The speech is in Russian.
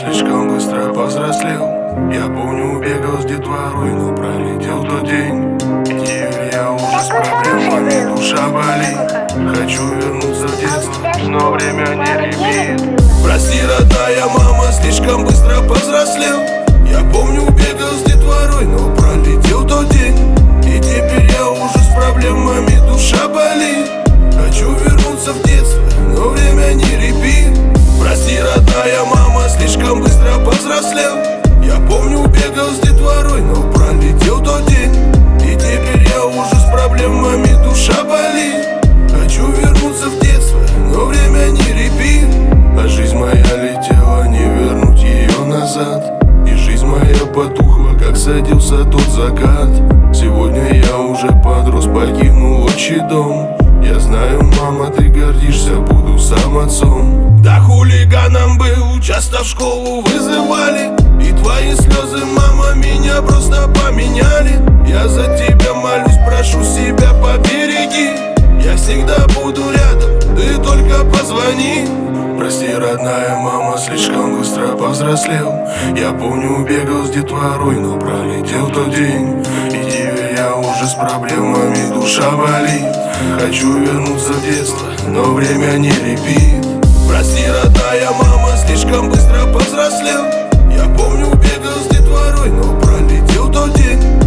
слишком быстро повзрослел. Я помню, бегал с детворой, но пролетел тот день. Теперь я уже с проблемами, душа болит. Хочу вернуться в детство, но время не лимит. Прости, родная мама, слишком быстро повзрослел. Я помню, бегал с детворой, но пролетел тот день. И теперь я уже с проблемами, душа болит. Хочу вернуться в детство, но время не репит. Прости, родная мама, слишком быстро повзрослел. Я помню, бегал с детворой, но пролетел тот день. И теперь я уже с проблемами, душа болит. Хочу вернуться в детство, но время не репит. А жизнь моя летела, не вернуть ее назад. И жизнь моя потухла, как садился тот закат. Сегодня я уже подрос, покинул отчий дом. Я знаю, мама, ты гордишься, буду сам отцом. Да хулиганом был, часто в школу вызывали. И твои слезы, мама, меня просто поменяли. Я за тебя молюсь, прошу себя побереги. Я всегда буду рядом, ты только позвони. Прости, родная мама, слишком быстро повзрослел. Я помню, бегал с детворой, но пролетел тот день. И теперь я уже с проблемами, душа болит. Хочу вернуться в детство, но время не репит. Прости, родная мама, слишком быстро повзрослел. Я помню, бегал с детворой, но пролетел тот день.